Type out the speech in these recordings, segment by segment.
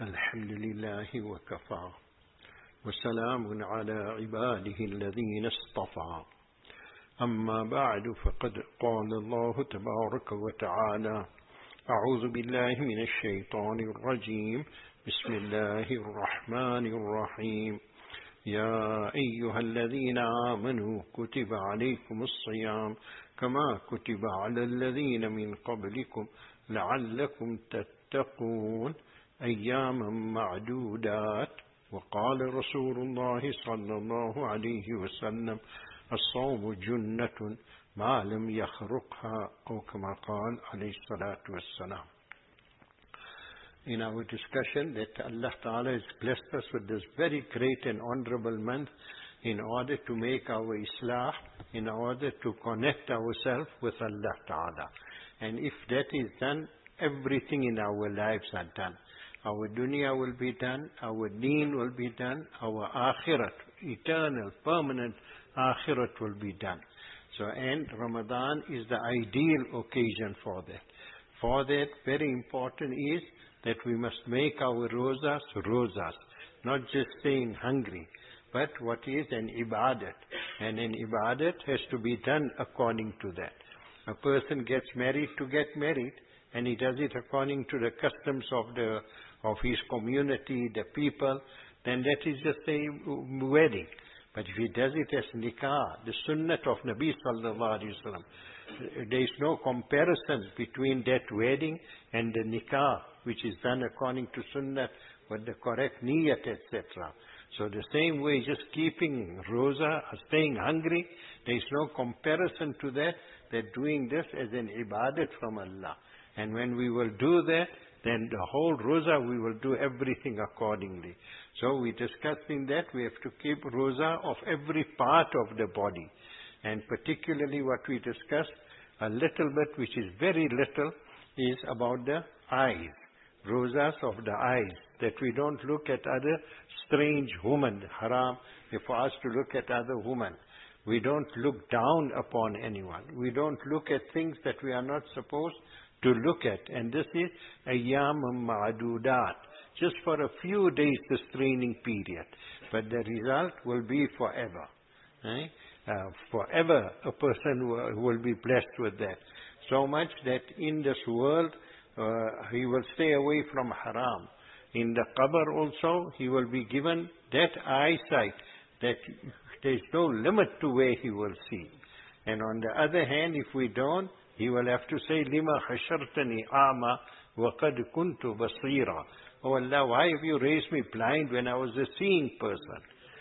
الحمد لله وكفى وسلام على عباده الذين اصطفى أما بعد فقد قال الله تبارك وتعالى أعوذ بالله من الشيطان الرجيم بسم الله الرحمن الرحيم يا أيها الذين آمنوا كتب عليكم الصيام كما كتب على الذين من قبلكم لعلكم تتقون أياما معدودات وقال رسول الله صلى الله عليه وسلم الصوم جنة ما لم يخرقها أو كما قال عليه الصلاة والسلام. In our discussion that Allah Ta'ala has blessed us with this very great and honorable month in order to make our Islah, in order to connect ourselves with Allah Ta'ala. And if that is done, everything in our lives are done. Our dunya will be done, our deen will be done, our akhirat, eternal, permanent akhirat will be done. So, and Ramadan is the ideal occasion for that. For that, very important is that we must make our rozas, not just staying hungry, but what is an ibadat. And an ibadat has to be done according to that. A person gets married to get married, and he does it according to the customs of his community, the people, then that is just a wedding. But if he does it as nikah, the sunnat of Nabi sallallahu alaihi wasallam, there is no comparison between that wedding and the nikah, which is done according to sunnat with the correct niyat, etc. So the same way, just keeping roza, staying hungry, there is no comparison to that. They're doing this as an ibadat from Allah. And when we will do that, then the whole roza, we will do everything accordingly. So we discussed in that we have to keep roza of every part of the body. And particularly what we discussed a little bit, which is very little, is about the eyes. Rozas of the eyes. That we don't look at other strange women, haram, for us to look at other women. We don't look down upon anyone. We don't look at things that we are not supposed to look at. And this is ayyam ma'adudat. Just for a few days, this training period. But the result will be forever. Forever a person will be blessed with that. So much that in this world, he will stay away from haram. In the qabr also, he will be given that eyesight that there is no limit to where he will see. And on the other hand, if we don't, he will have to say, Lima hashartani ama wa qad kuntu basira. Oh Allah, why have you raised me blind when I was a seeing person?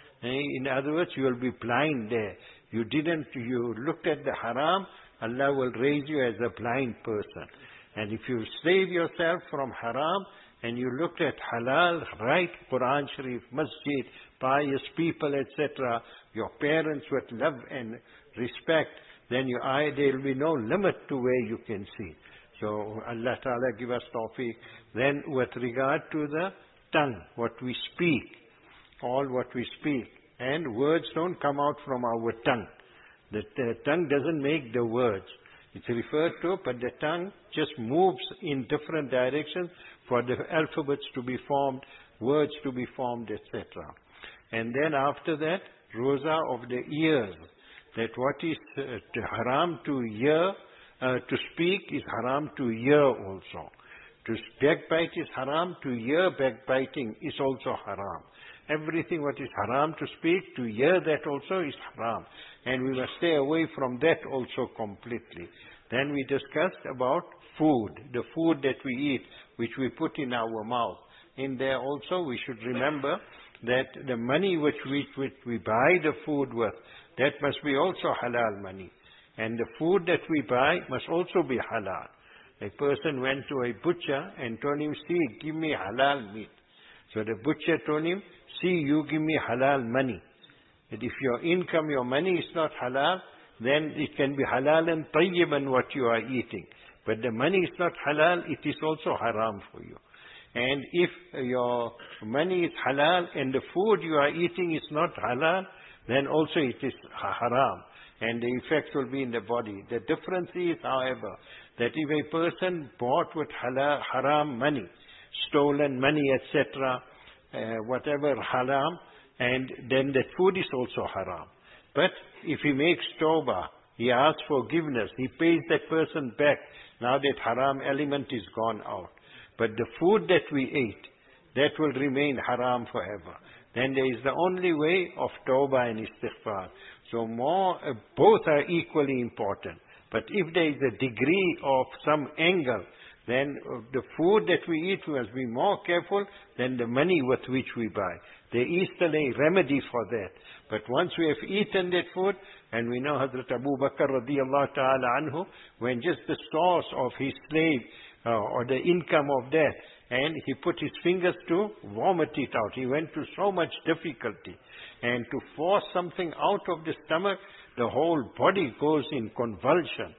In other words, you will be blind there. You looked at the haram, Allah will raise you as a blind person. And if you save yourself from haram, and you looked at halal, right, Quran Sharif, masjid, pious people, etc., your parents with love and respect, then there will be no limit to where you can see. So Allah Ta'ala give us tawfiq. Then with regard to the tongue, what we speak, all what we speak, and words don't come out from our tongue. The tongue doesn't make the words. It's referred to, but the tongue just moves in different directions for the alphabets to be formed, words to be formed, etc. And then after that, roza of the ears. That what is haram to hear, to speak is haram to hear also. To backbite is haram, to hear backbiting is also haram. Everything what is haram to speak, to hear that also is haram. And we must stay away from that also completely. Then we discussed about food, the food that we eat, which we put in our mouth. In there also we should remember that the money which we buy the food with, that must be also halal money. And the food that we buy must also be halal. A person went to a butcher and told him, see, give me halal meat. So the butcher told him, see, you give me halal money. And if your income, your money is not halal, then it can be halal and tayyiban what you are eating. But the money is not halal, it is also haram for you. And if your money is halal and the food you are eating is not halal, then also it is haram. And the effects will be in the body. The difference is, however, that if a person bought with haram money, stolen money, etc., whatever haram, and then that food is also haram. But if he makes tawbah, he asks forgiveness, he pays that person back, now that haram element is gone out. But the food that we ate, that will remain haram forever. Then there is the only way of tawbah and istighfar. So both are equally important. But if there is a degree of some angle, then the food that we eat, we must be more careful than the money with which we buy. There is still a remedy for that. But once we have eaten that food, and we know Hazrat Abu Bakr radiallahu ta'ala anhu, when just the source of his slave, or the income of that, and he put his fingers to vomit it out. He went to so much difficulty. And to force something out of the stomach, the whole body goes in convulsion.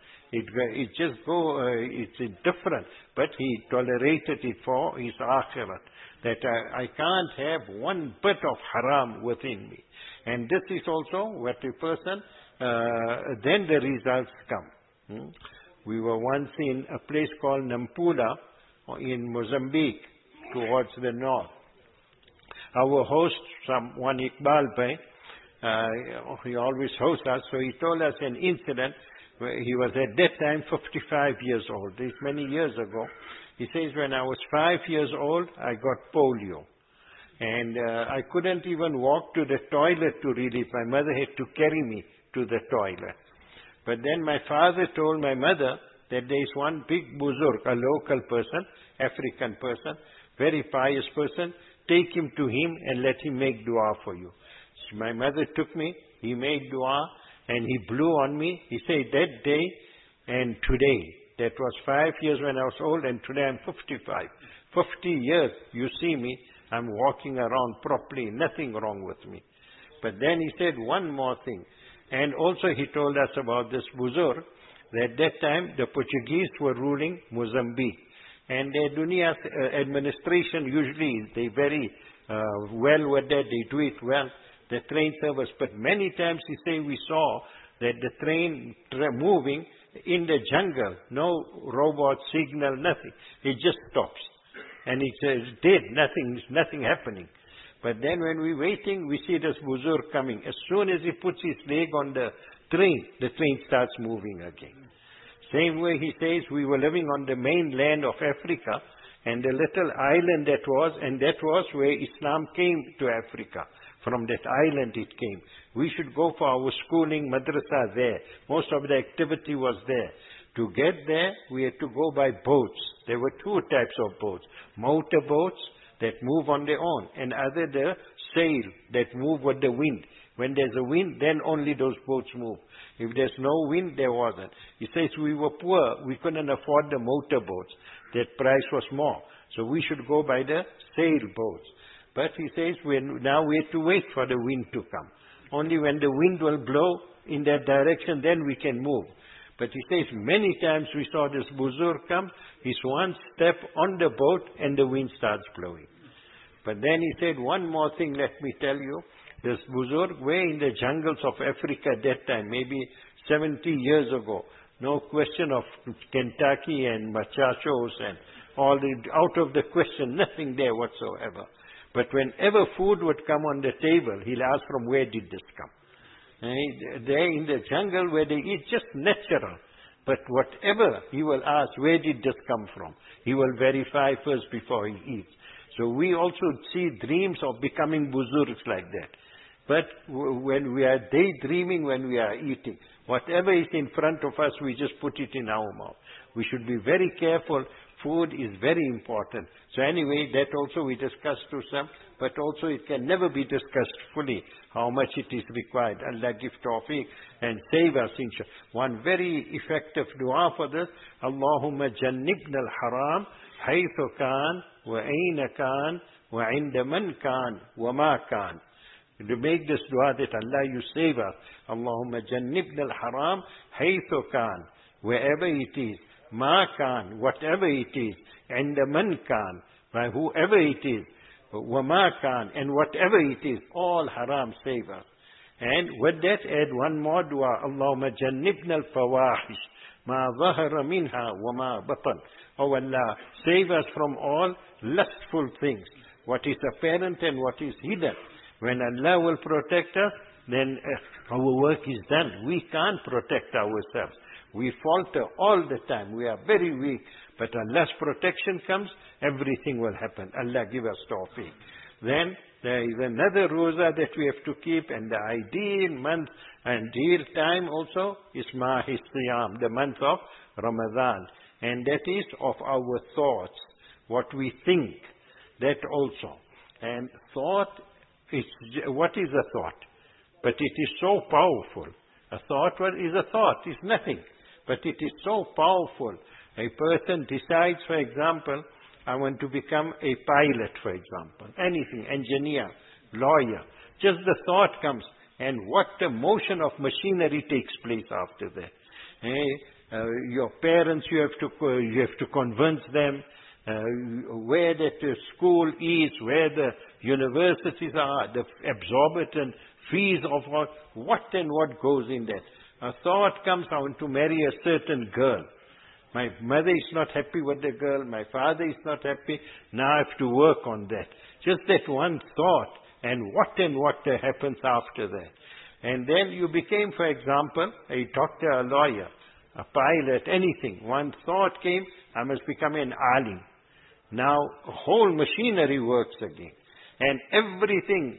It's different. But he tolerated it for his akhirat. That I can't have one bit of haram within me. And this is also what a person, then the results come. We were once in a place called Nampula in Mozambique, towards the north. Our host, one Iqbal Bhai, he always hosts us, so he told us an incident where he was at that time 55 years old. This many years ago. He says, when I was 5 years old, I got polio. And I couldn't even walk to the toilet to relieve. My mother had to carry me to the toilet. But then my father told my mother that there is one big buzurg, a local person, African person, very pious person, take him to him and let him make dua for you. So my mother took me, he made dua, and he blew on me. He said, that day and today, that was 5 years when I was old, and today I'm 55. 50 years, you see me, I'm walking around properly, nothing wrong with me. But then he said one more thing. And also he told us about this buzurg, that at that time the Portuguese were ruling Mozambique. And their dunya administration usually, they very well with that, they do it well, the train service. But many times he say we saw that the train moving in the jungle, no robot signal, nothing. It just stops. And it's dead, nothing happening. But then when we're waiting, we see this buzurg coming. As soon as he puts his leg on the train starts moving again. Same way he says, we were living on the mainland of Africa, and the little island that was where Islam came to Africa. From that island it came. We should go for our schooling, madrasa there. Most of the activity was there. To get there, we had to go by boats. There were two types of boats. Motor boats that move on their own, and other the sail that move with the wind. When there's a wind, then only those boats move. If there's no wind, there wasn't. He says we were poor. We couldn't afford the motor boats. That price was more. So we should go by the sail boats. But he says now we have to wait for the wind to come. Only when the wind will blow in that direction, then we can move. But he says many times we saw this buzurg come, he's one step on the boat and the wind starts blowing. But then he said one more thing, let me tell you. This buzurg were in the jungles of Africa at that time, maybe 70 years ago. No question of Kentucky and machachos and all the, out of the question, nothing there whatsoever. But whenever food would come on the table, he'll ask from where did this come? There in the jungle where they eat just natural. But whatever he will ask, where did this come from? He will verify first before he eats. So we also see dreams of becoming buzurgs like that. But when we are daydreaming, when we are eating, whatever is in front of us, we just put it in our mouth. We should be very careful. Food is very important. So anyway, that also we discussed to some, but also it can never be discussed fully, how much it is required. Allah give tawfiq and save us, inshallah. One very effective dua for this, Allahumma jannibna al-haram, haythu kan, wa ayna kan, wa inda man kan, wa ma kan. To make this dua that Allah you save us. Allahumma jannibna al-haram, haythu kan, wherever it is. Ma kan, whatever it is, and the man kan, by whoever it is, wa ma kan, and whatever it is, all haram save us. And with that add one more dua, Allahumma jannibna al-fawahish, ma zahara minha wa ma batan. Oh Allah, save us from all lustful things, what is apparent and what is hidden. When Allah will protect us, then our work is done. We can't protect ourselves. We falter all the time. We are very weak. But Allah's protection comes, everything will happen. Allah give us tawfiq. Then there is another roza that we have to keep, and the ideal month and ideal time also is Mah Siyam, the month of Ramadan. And that is of our thoughts, what we think, that also. And thought is, what is a thought? But it is so powerful. A thought, what is a thought? It's nothing. But it is so powerful. A person decides, for example, I want to become a pilot, for example. Anything, engineer, lawyer. Just the thought comes. And what a motion of machinery takes place after that. Your parents, you have to convince them where that school is, where the universities are, the exorbitant fees of what and what goes in that. A thought comes, I want to marry a certain girl. My mother is not happy with the girl. My father is not happy. Now I have to work on that. Just that one thought, and what happens after that. And then you became, for example, a doctor, a lawyer, a pilot, anything. One thought came, I must become an alim. Now whole machinery works again. And everything,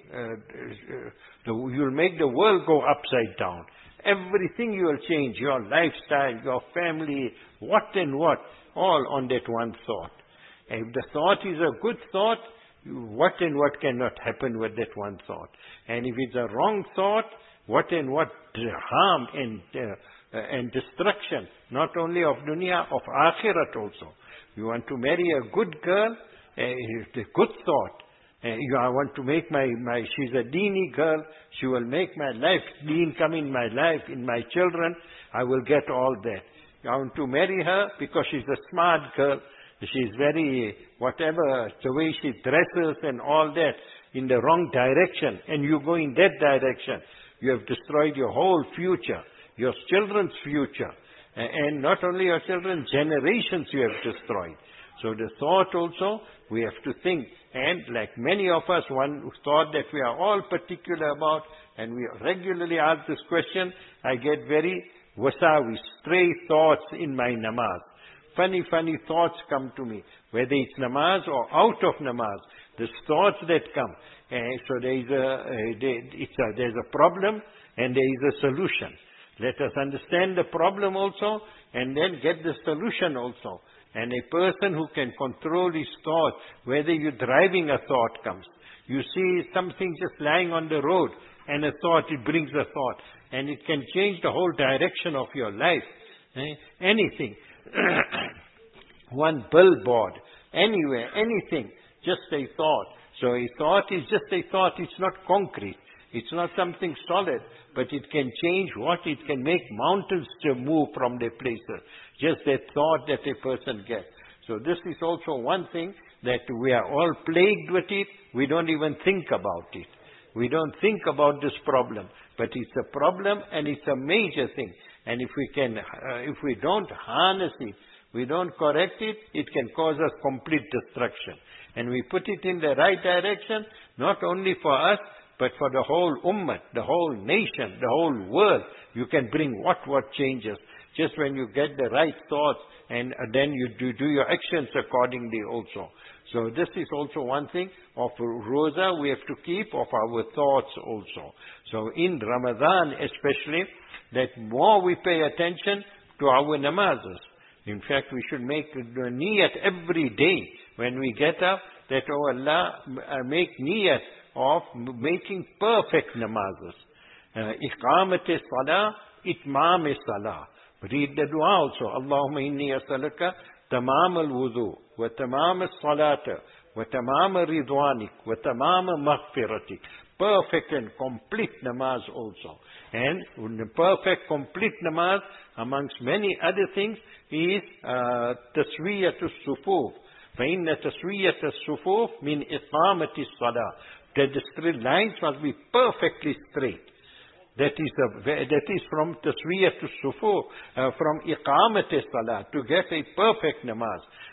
you'll make the world go upside down. Everything you will change, your lifestyle, your family, what and what, all on that one thought. And if the thought is a good thought, what and what cannot happen with that one thought. And if it's a wrong thought, what and what harm and destruction, not only of dunya, of akhirat also. You want to marry a good girl, a good thought. I want to make she's a deeni girl, she will make my life, deen come in my life, in my children, I will get all that. I want to marry her because she's a smart girl, she's very, whatever, the way she dresses and all that, in the wrong direction, and you go in that direction. You have destroyed your whole future, your children's future, and not only your children, generations you have destroyed. So the thought also, we have to think. And like many of us, one thought that we are all particular about, and we regularly ask this question, I get very wasawi, stray thoughts in my namaz. Funny thoughts come to me, whether it's namaz or out of namaz. The thoughts that come. So there's a problem and there is a solution. Let us understand the problem also, and then get the solution also. And a person who can control his thought, whether you're driving, a thought comes. You see something just lying on the road, and a thought, it brings a thought. And it can change the whole direction of your life. Anything. One billboard, anywhere, anything, just a thought. So a thought is just a thought, it's not concrete. It's not something solid, but it can change what? It can make mountains to move from their places. Just that thought that a person gets. So this is also one thing that we are all plagued with it. We don't even think about it. We don't think about this problem. But it's a problem and it's a major thing. And if we don't harness it, we don't correct it, it can cause us complete destruction. And we put it in the right direction, not only for us, but for the whole ummah, the whole nation, the whole world. You can bring what changes. Just when you get the right thoughts, and then you do your actions accordingly also. So this is also one thing of roza we have to keep, of our thoughts also. So in Ramadan especially, that more we pay attention to our namazes. In fact, we should make niyat every day when we get up, that, oh Allah, make niyat of making perfect namazes. Iqamat salah, itmam salah. Read the dua also. Allahumma inni as'aluka tamam al-wudu, wa tamam al-salata, wa tamam al-ridwanik, wa tamam al-maghfiratik. Perfect and complete namaz also. And the perfect, complete namaz, amongst many other things, is taswiyat al-sufuf. فَإِنَّ تَسْوِيَّةَ السُّفُوفِ مِنْ إِقَامَةِ الصَّلَاةِ. That the straight lines must be perfectly straight. That is from taswiyat al-sufuf, from iqamat salah, to get a perfect namaz.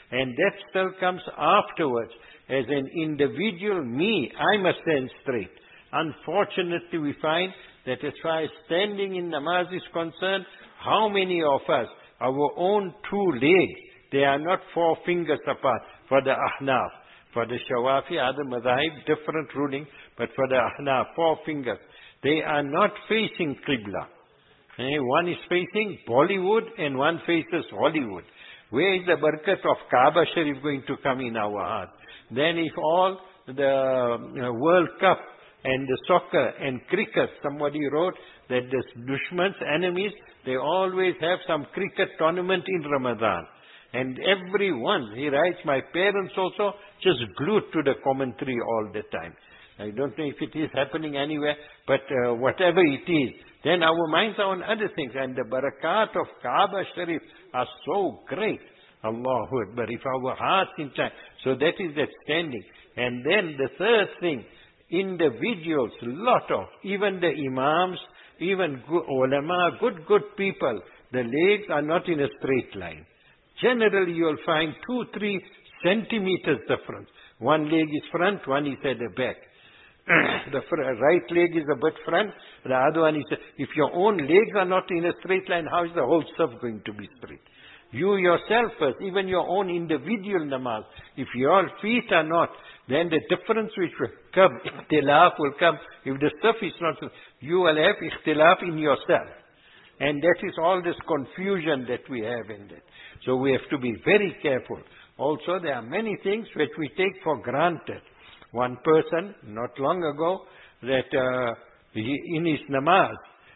And that still comes afterwards. As an individual, I must stand straight. Unfortunately, we find that as far as standing in namaz is concerned, how many of us, our own two legs, they are not 4 fingers apart for the Ahnaf. For the Shawafi, other Madhahib, different ruling, but for the Ahnaf, 4 fingers. They are not facing Qibla. One is facing Bollywood and one faces Hollywood. Where is the barakat of Kaaba Sharif going to come in our heart? Then if all the World Cup and the soccer and cricket, somebody wrote that the dushmans, enemies, they always have some cricket tournament in Ramadan. And everyone, he writes, my parents also just glued to the commentary all the time. I don't know if it is happening anywhere, but whatever it is, then our minds are on other things. And the barakat of Kaaba Sharif are so great. Allahu Akbar. If our hearts in time. So that is that standing. And then the third thing, individuals, lot of, even the imams, even good ulama, good people, the legs are not in a straight line. Generally you will find 2-3 centimeters difference. One leg is front, one is at the back. The right leg is a bit front, the other one is... If your own legs are not in a straight line, how is the whole stuff going to be straight? You yourself first, even your own individual namaz, if your feet are not, then the difference which will come, ikhtilaf will come. If the stuff is not, you will have ikhtilaf in yourself. And that is all this confusion that we have in that. So we have to be very careful. Also, there are many things which we take for granted. One person, not long ago, that in his namaz,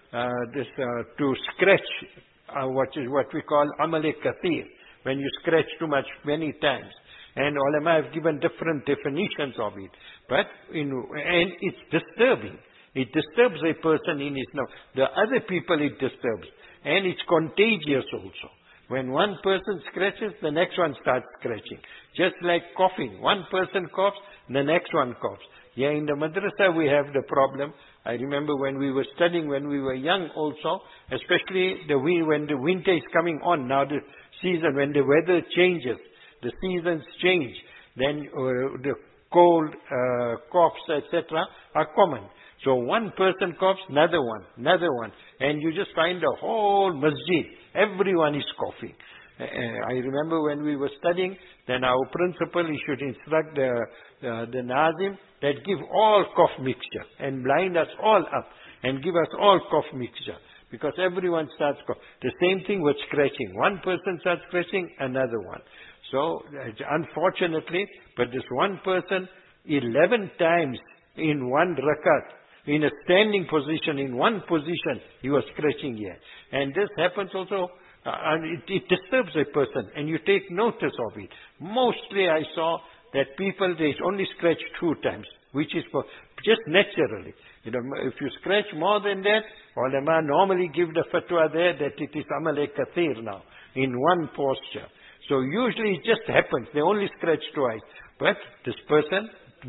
to scratch, what we call amal-e-kathir, when you scratch too much many times. And ulama have given different definitions of it. But, and it's disturbing. It disturbs a person in his namaz. The other people it disturbs. And it's contagious also. When one person scratches, the next one starts scratching. Just like coughing. One person coughs, the next one coughs. Yeah, in the madrasa we have the problem. I remember when we were studying, when we were young also, especially when the winter is coming on, now the season, when the weather changes, the seasons change, then the cold, coughs, etc. are common. So one person coughs, another one. And you just find the whole masjid, everyone is coughing. I remember when we were studying, then our principal, he should instruct the Nazim that give all cough mixture and blind us all up and give us all cough mixture. Because everyone starts coughing. The same thing with scratching. One person starts scratching, another one. So, unfortunately, but this one person, 11 times in one rakat, in a standing position, in one position, he was scratching here. And this happens also, and it disturbs a person, and you take notice of it. Mostly I saw that people, they only scratch 2 times, which is for just naturally. If you scratch more than that, ulama normally give the fatwa there that it is amal-e-kathir now, in one posture. So usually it just happens, they only scratch twice. But this person,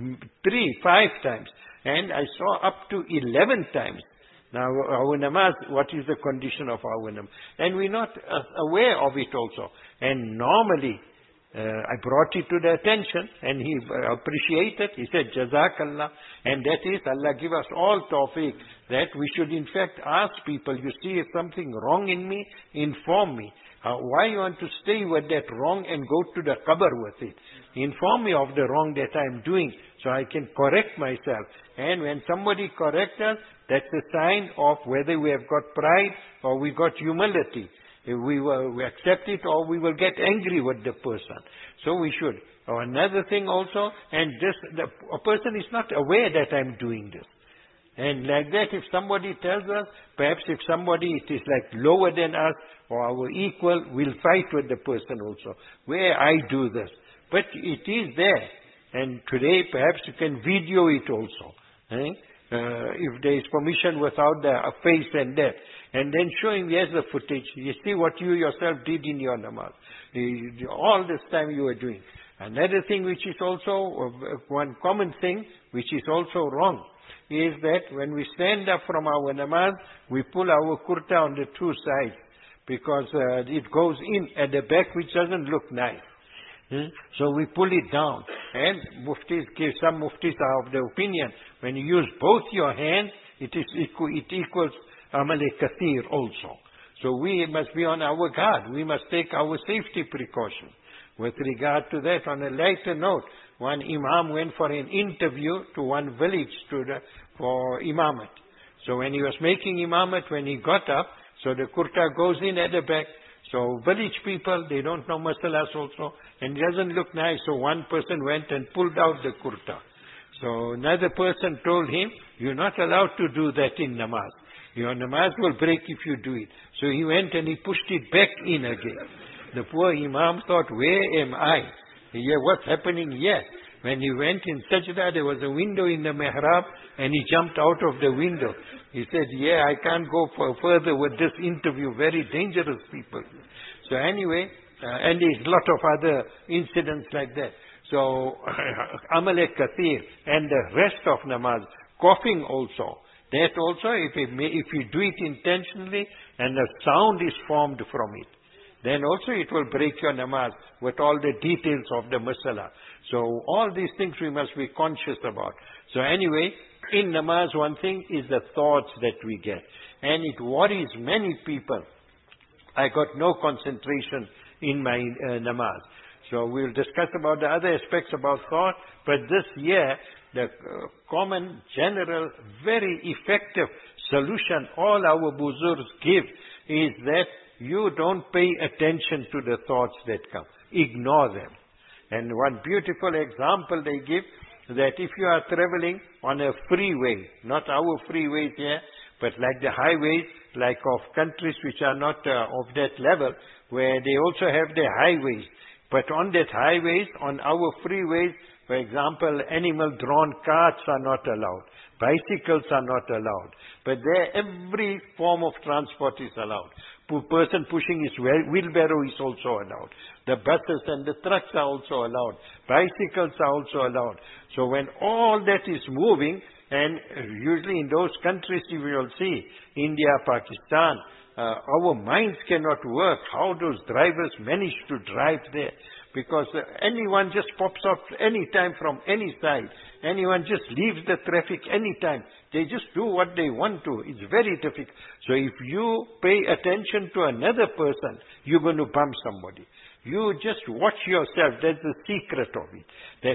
3, 5 times. And I saw up to 11 times. Now, our namaz, what is the condition of our namaz? And we're not aware of it also. And normally, I brought it to the attention, and he appreciated. He said, Jazakallah. And that is, Allah give us all tawfiq, that we should in fact ask people, you see something wrong in me, inform me. Why you want to stay with that wrong and go to the qabr with it? Inform me of the wrong that I am doing, so I can correct myself. And when somebody corrects us, that's a sign of whether we have got pride or we got humility. If we accept it, or we will get angry with the person. So we should. Another thing also, and a person is not aware that I'm doing this. And like that, if somebody tells us, perhaps if somebody it is like lower than us or our equal, we'll fight with the person also. Where I do this. But it is there. And today perhaps you can video it also. If there is permission without the face and that. And then showing, here's the footage. You see what you yourself did in your namaz. All this time you were doing. Another thing which is also, one common thing which is also wrong, is that when we stand up from our namaz, we pull our kurta on the 2 sides. Because it goes in at the back, which doesn't look nice. So we pull it down. And some muftis are of the opinion, when you use both your hands, it equals amal-e kathir also. So we must be on our guard. We must take our safety precaution. With regard to that, on a lighter note, one imam went for an interview to one village for imamat. So when he was making imamat, when he got up, so the kurta goes in at the back. So village people, they don't know masalas also, and it doesn't look nice. So one person went and pulled out the kurta. So another person told him, you're not allowed to do that in namaz. Your namaz will break if you do it. So he went and he pushed it back in again. The poor imam thought, where am I? Here, what's happening here? When he went in sajda, there was a window in the mihrab, and he jumped out of the window. He said, I can't go further with this interview. Very dangerous people. So anyway, and there's a lot of other incidents like that. So, amal-e kathir, and the rest of namaz, coughing also. That also, if you do it intentionally, and a sound is formed from it, then also it will break your namaz with all the details of the masala. So all these things we must be conscious about. So anyway, in namaz one thing is the thoughts that we get. And it worries many people. I got no concentration in my namaz. So we'll discuss about the other aspects about thought. But this year, the common, general, very effective solution all our buzurgs give is that you don't pay attention to the thoughts that come. Ignore them. And one beautiful example they give, that if you are traveling on a freeway, not our freeways here, but like the highways, like of countries which are not of that level, where they also have the highways. But on that highways, on our freeways, for example, animal-drawn carts are not allowed. Bicycles are not allowed. But there, every form of transport is allowed. Person pushing his wheelbarrow is also allowed. The buses and the trucks are also allowed. Bicycles are also allowed. So when all that is moving, and usually in those countries you will see, India, Pakistan, our minds cannot work. How those drivers manage to drive there. Because anyone just pops up anytime from any side. Anyone just leaves the traffic anytime. They just do what they want to. It's very difficult. So if you pay attention to another person, you're going to bump somebody. You just watch yourself. That's the secret of it.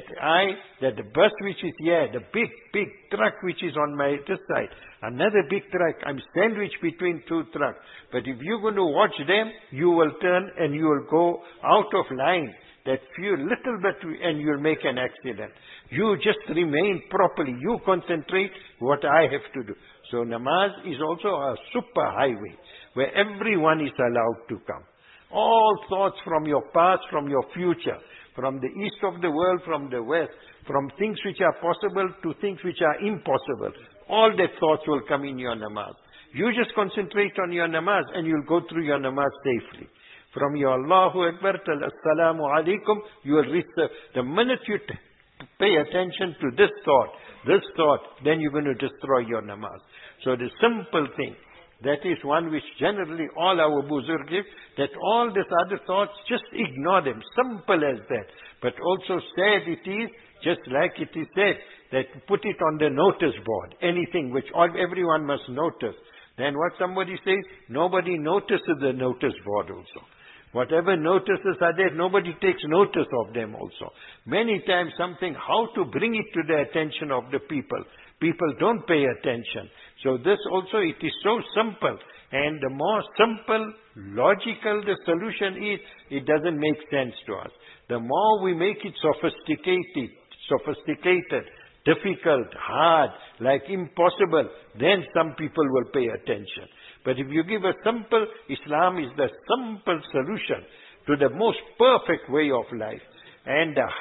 That the bus which is here, the big truck which is on my this side, another big truck, I'm sandwiched between two trucks. But if you're going to watch them, you will turn and you will go out of line. That few little bit and you'll make an accident. You just remain properly. You concentrate what I have to do. So namaz is also a super highway where everyone is allowed to come. All thoughts from your past, from your future, from the east of the world, from the west, from things which are possible to things which are impossible. All that thoughts will come in your namaz. You just concentrate on your namaz and you'll go through your namaz safely. From your Allahu Akbar till Assalamu Alaikum, you will reach the minute you pay attention to this thought, then you're going to destroy your namaz. So the simple thing, that is one which generally all our buzurg give, that all these other thoughts, just ignore them. Simple as that. But also said it is, just like it is said, that put it on the notice board. Anything which everyone must notice. Then what somebody says, nobody notices the notice board also. Whatever notices are there, nobody takes notice of them also. Many times something, how to bring it to the attention of the people. People don't pay attention. So this also, it is so simple. And the more simple, logical the solution is, it doesn't make sense to us. The more we make it sophisticated, difficult, hard, like impossible, then some people will pay attention. But if you give a simple, Islam is the simple solution to the most perfect way of life. And the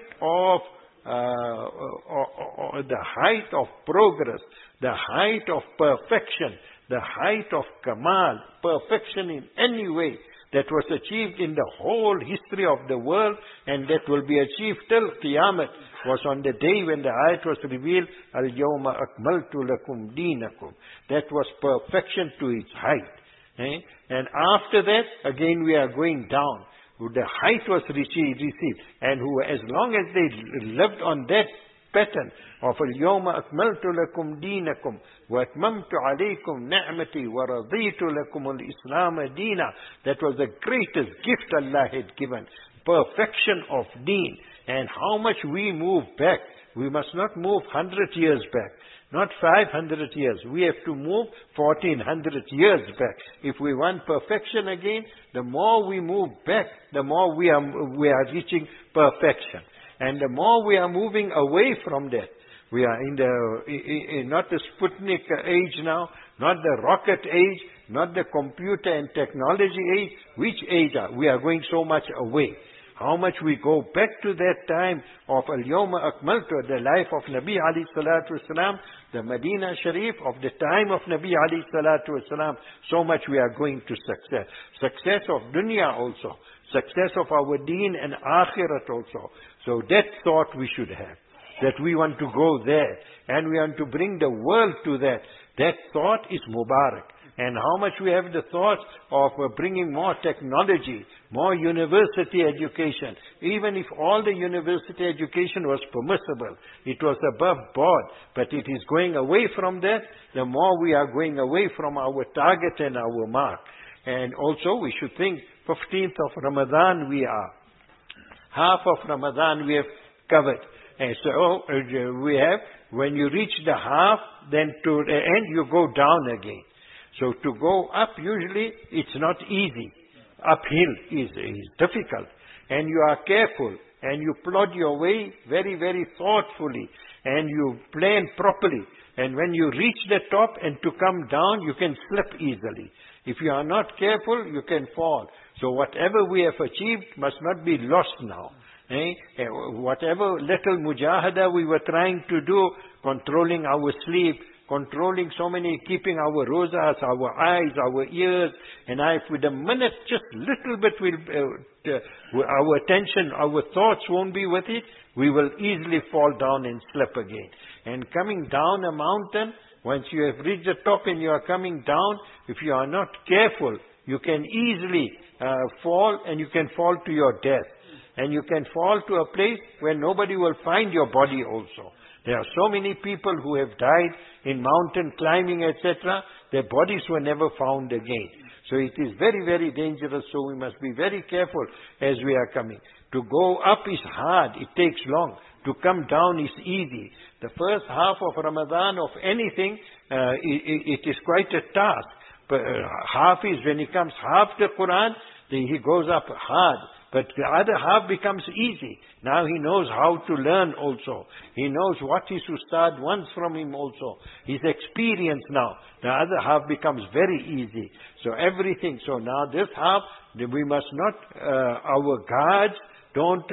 height of progress, the height of perfection, the height of kamal, perfection in any way, that was achieved in the whole history of the world and that will be achieved till Qiyamah, was on the day when the ayat was revealed, Al-Yawma Akmaltu Lakum Deenakum. That was perfection to its height. And after that, again we are going down. the height was received, and who, as long as they lived on that pattern of اليوم أكملت لكم دينكم وأتممت عليكم نعمتي ورضيت لكم الإسلام دينا, that was the greatest gift Allah had given, perfection of deen. And how much we move back. We must not move 100 years back, not 500 years. We have to move 1400 years back. If we want perfection again, the more we move back, the more we are reaching perfection. And the more we are moving away from that, we are in not the Sputnik age now, not the rocket age, not the computer and technology age. Which age are we? Are going so much away. How much we go back to that time of Al-Yawma Akmaltu, the life of Nabi alayhi salatu wasalam, the Medina Sharif of the time of Nabi alayhi salatu wasalam, so much we are going to success. Success of dunya also. Success of our deen and akhirat also. So that thought we should have. That we want to go there. And we want to bring the world to that. That thought is Mubarak. And how much we have the thought of bringing more technology, more university education. Even if all the university education was permissible, it was above board, but it is going away from that, the more we are going away from our target and our mark. And also we should think, 15th of Ramadan we are. Half of Ramadan we have covered. And so we have, when you reach the half, then to the end you go down again. So to go up, usually it's not easy. Uphill is difficult. And you are careful. And you plod your way very, very thoughtfully. And you plan properly. And when you reach the top and to come down, you can slip easily. If you are not careful, you can fall. So whatever we have achieved must not be lost now. Whatever little mujahada we were trying to do, controlling our sleep, controlling so many, keeping our rosas, our eyes, our ears, and if with a minute, just little bit, our attention, our thoughts won't be with it, we will easily fall down and slip again. And coming down a mountain, once you have reached the top and you are coming down, if you are not careful, you can easily fall, and you can fall to your death. And you can fall to a place where nobody will find your body also. There are so many people who have died in mountain climbing, etc. Their bodies were never found again. So it is very, very dangerous. So we must be very careful as we are coming. To go up is hard. It takes long. To come down is easy. The first half of Ramadan of anything, it is quite a task. But half is when he comes half the Quran, he goes up hard. But the other half becomes easy. Now he knows how to learn also. He knows what his ustad wants from him also. He's experienced now. The other half becomes very easy. So everything. So now this half, we must not, our guards, don't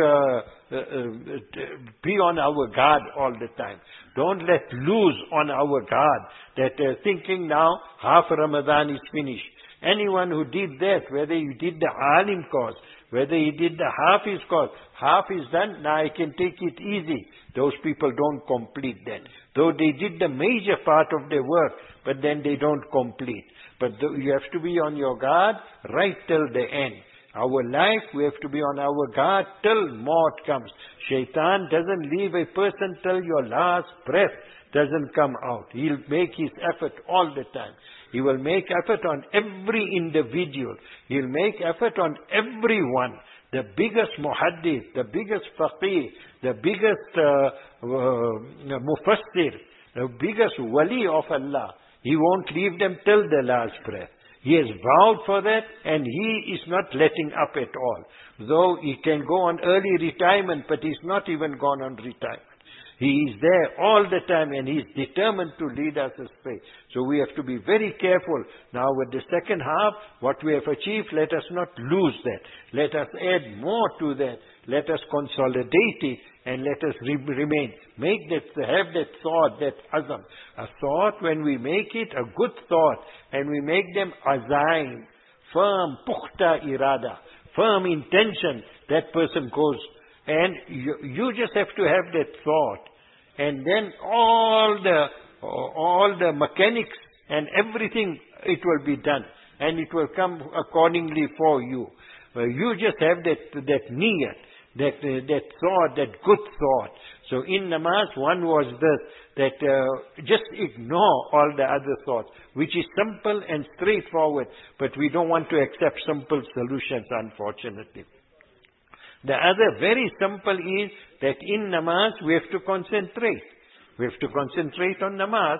be on our guard all the time. Don't let loose on our guard that thinking now half Ramadan is finished. Anyone who did that, whether you did the alim course, whether he did the Hafiz course, half is done, now I can take it easy. Those people don't complete that. Though they did the major part of their work, but then they don't complete. But you have to be on your guard right till the end. Our life, we have to be on our guard till maut comes. Shaitan doesn't leave a person till your last breath doesn't come out. He'll make his effort all the time. He will make effort on every individual. He'll make effort on everyone. The biggest muhaddith, the biggest faqih, the biggest mufassir, the biggest wali of Allah. He won't leave them till the last breath. He has vowed for that, and he is not letting up at all. Though he can go on early retirement, but he's not even gone on retirement. He is there all the time, and he is determined to lead us astray. So we have to be very careful. Now with the second half, what we have achieved, let us not lose that. Let us add more to that. Let us consolidate it, and let us remain. Have that thought, that azam. A thought, when we make it a good thought, and we make them azaim, firm, pukhta irada, firm intention, that person goes. And you just have to have that thought. And then all the mechanics and everything, it will be done. And it will come accordingly for you. You just have that niyat, that thought, that good thought. So in namaz, one was that just ignore all the other thoughts, which is simple and straightforward, but we don't want to accept simple solutions, unfortunately. The other very simple is that in namaz, we have to concentrate. We have to concentrate on namaz.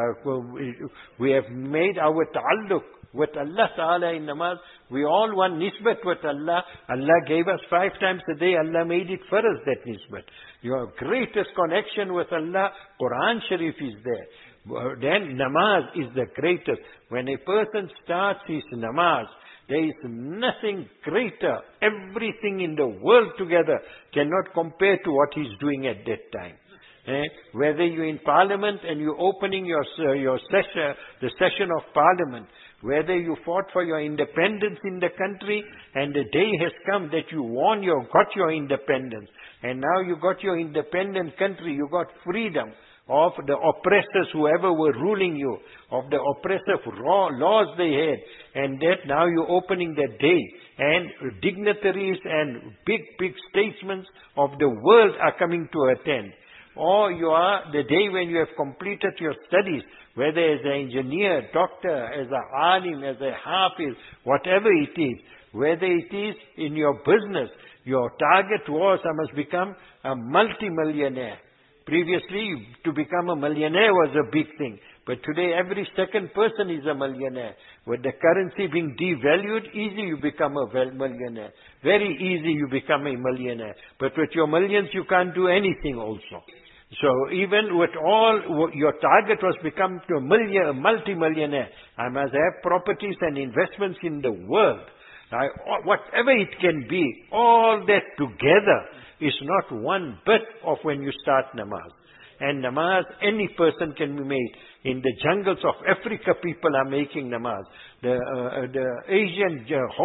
We have made our ta'alluq with Allah Ta'ala in namaz. We all want nisbat with Allah. Allah gave us 5 times a day. Allah made it for us, that nisbat. Your greatest connection with Allah, Quran Sharif is there. Then namaz is the greatest. When a person starts his namaz, there is nothing greater. Everything in the world together cannot compare to what he's doing at that time. Whether you're in Parliament and you're opening your session, the session of Parliament, whether you fought for your independence in the country and the day has come that you got your independence, and now you got your independent country, you got freedom of the oppressors, whoever were ruling you, of the oppressive laws they had, and that now you're opening that day, and dignitaries and big statesmen of the world are coming to attend. Or you are the day when you have completed your studies, whether as an engineer, doctor, as a alim, as a hafiz, whatever it is, whether it is in your business, your target was, I must become a multi-millionaire. Previously, to become a millionaire was a big thing. But today, every second person is a millionaire. With the currency being devalued, easy you become a millionaire. Very easy you become a millionaire. But with your millions, you can't do anything also. So even with all, your target was become to a multi-millionaire. I must have properties and investments in the world. Whatever it can be, all that together is not one bit of when you start namaz. And namaz, any person can be made. In the jungles of Africa, people are making namaz. The Asian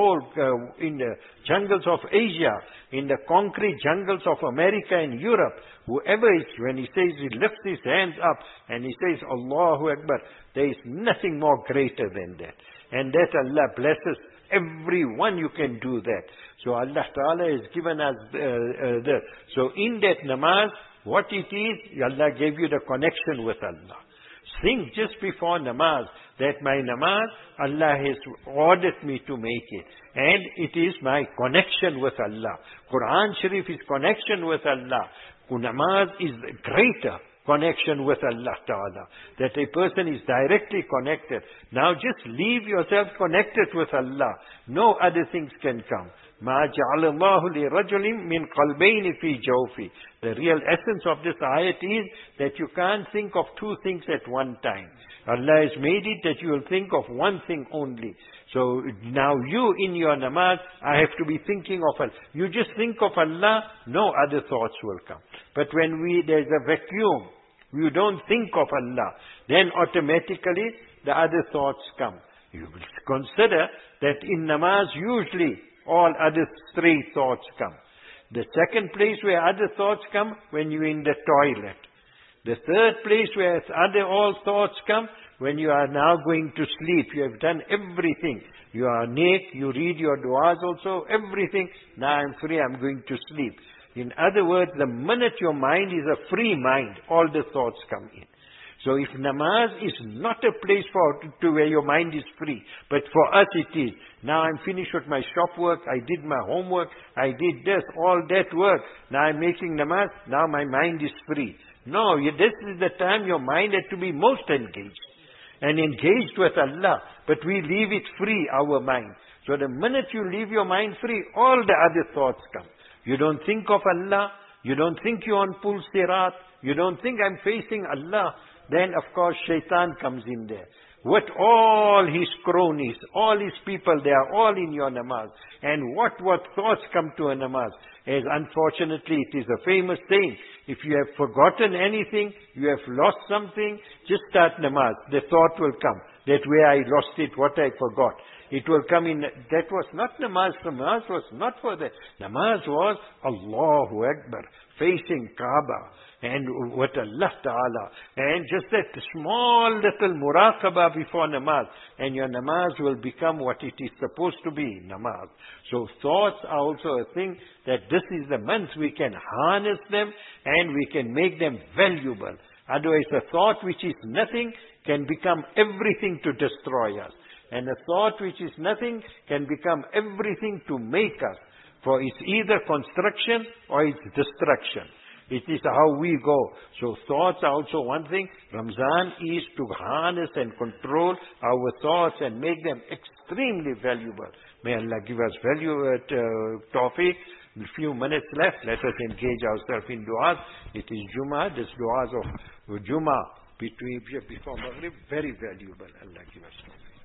in the jungles of Asia, in the concrete jungles of America and Europe, whoever is, when he says, he lifts his hands up and he says, Allahu Akbar, there is nothing more greater than that. And that Allah blesses everyone you can do that. So Allah Ta'ala has given us So in that namaz, what it is, Allah gave you the connection with Allah. Think just before namaz that my namaz, Allah has ordered me to make it. And it is my connection with Allah. Quran Sharif is connection with Allah. Namaz is greater connection with Allah Ta'ala. That a person is directly connected. Now just leave yourself connected with Allah. No other things can come. مَا جَعَلَ اللَّهُ لِرَجُلٍ مِّن قَلْبَيْنِ فِي جَوْفِ. The real essence of this ayat is that you can't think of 2 things at one time. Allah has made it that you will think of one thing only. So now you in your namaz, I have to be thinking of Allah. You just think of Allah, no other thoughts will come. But when there's a vacuum, you don't think of Allah, then automatically the other thoughts come. You will consider that in namaz usually all other stray thoughts come. The second place where other thoughts come, when you're in the toilet. The third place where all thoughts come, when you are now going to sleep. You have done everything. You are naked, you read your du'as also, everything. Now I'm free, I'm going to sleep. In other words, the minute your mind is a free mind, all the thoughts come in. So if namaz is not a place to where your mind is free, but for us it is. Now I'm finished with my shop work, I did my homework, I did this, all that work. Now I'm making namaz, now my mind is free. No, this is the time your mind had to be most engaged. And engaged with Allah. But we leave it free, our mind. So the minute you leave your mind free, all the other thoughts come. You don't think of Allah, you don't think you're on Pul Sirat, you don't think I'm facing Allah. Then of course shaitan comes in there. With all his cronies, all his people, they are all in your namaz. And what thoughts come to a namaz? As unfortunately it is a famous saying, if you have forgotten anything, you have lost something, just start namaz. The thought will come, that where I lost it, what I forgot. it will come in. That was not namaz. Namaz was not for that. Namaz was Allahu Akbar, facing Kaaba, and what Allah Ta'ala, and just that small little muraqabah before namaz, and your namaz will become what it is supposed to be, namaz. So thoughts are also a thing that this is the month we can harness them and we can make them valuable. Otherwise a thought which is nothing can become everything to destroy us. And a thought which is nothing can become everything to make us. For it's either construction or it's destruction. It is how we go. So thoughts are also one thing. Ramzan is to harness and control our thoughts and make them extremely valuable. May Allah give us tawfiq. A few minutes left. Let us engage ourselves in du'as. It is Jummah. This du'as of Jummah before Maghrib, very valuable. Allah give us tawfiq.